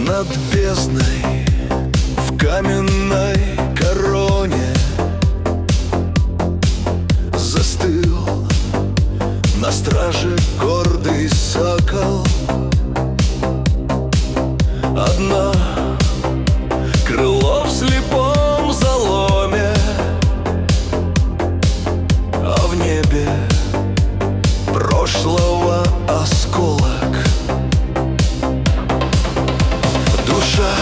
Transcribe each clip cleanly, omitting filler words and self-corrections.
над бездной в каменной короне застыл на страже гордый сокол. Одно крыло в слепом заломе, а в небе прошлого осколок. Душа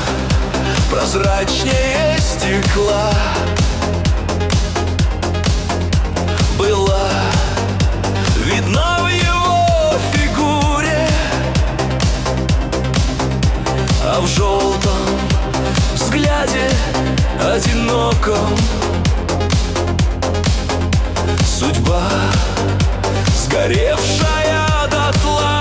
прозрачнее стекла была видна в его фигуре, а в желтом взгляде одиноком судьба, сгоревшая дотла.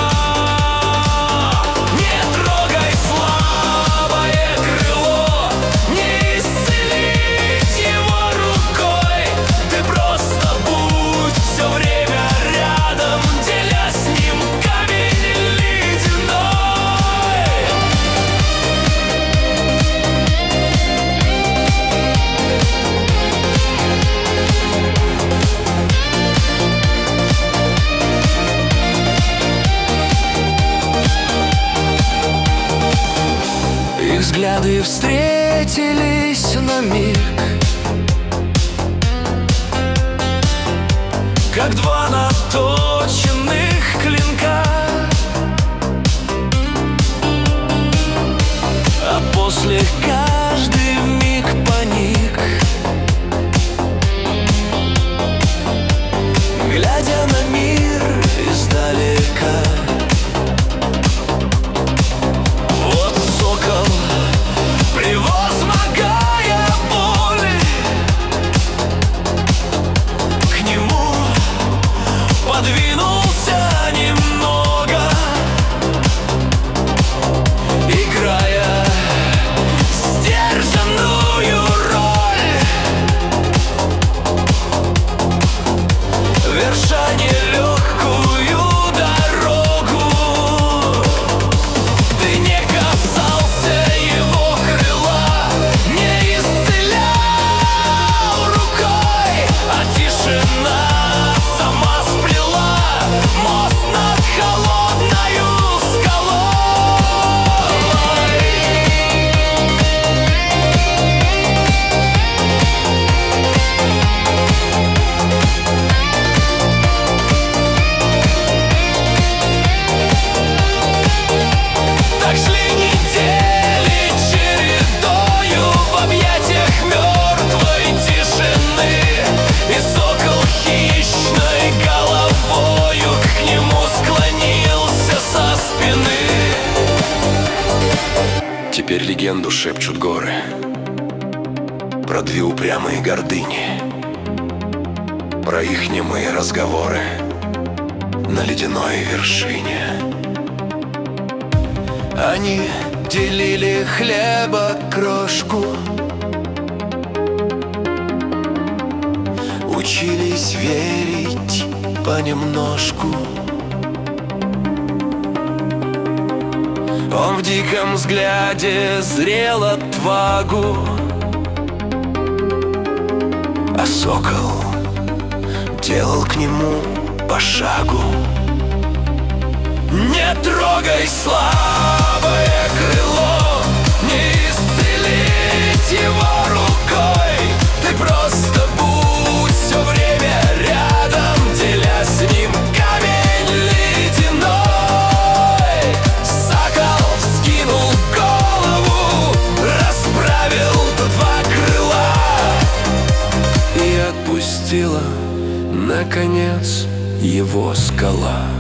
Не трогай слабое крыло, не исцелить его рукой. Ты просто будь все время рядом, деля с ним камень ледяной. Их взгляды встретились на миг, как два наточенных клинка, а после каждый вмиг паник, глядя на мир издалека. Превозмогая боль, к нему подвинулся немного, играя сдержанную роль, верша нелегкую дорогу. Ты не касался его крыла, не исцелял рукой, а тишина сама сплела мост над холодною скалой. Так шли недели чередою в объятиях мертвой тишины, и сокол хищной головою к нему склонился со спины. Теперь легенду шепчут горы про две упрямые гордыни, про их немые разговоры на ледяной вершине. Они делили хлеба крошку, учились верить понемножку. Он в диком взгляде зрел отвагу, а сокол делал к нему по шагу. Не трогай слабое крыло, не исцелить его рукой. Ты просто будь все время рядом, деля с ним камень ледяной. Сокол вскинул голову, расправил два крыла и отпустила, наконец, его скала.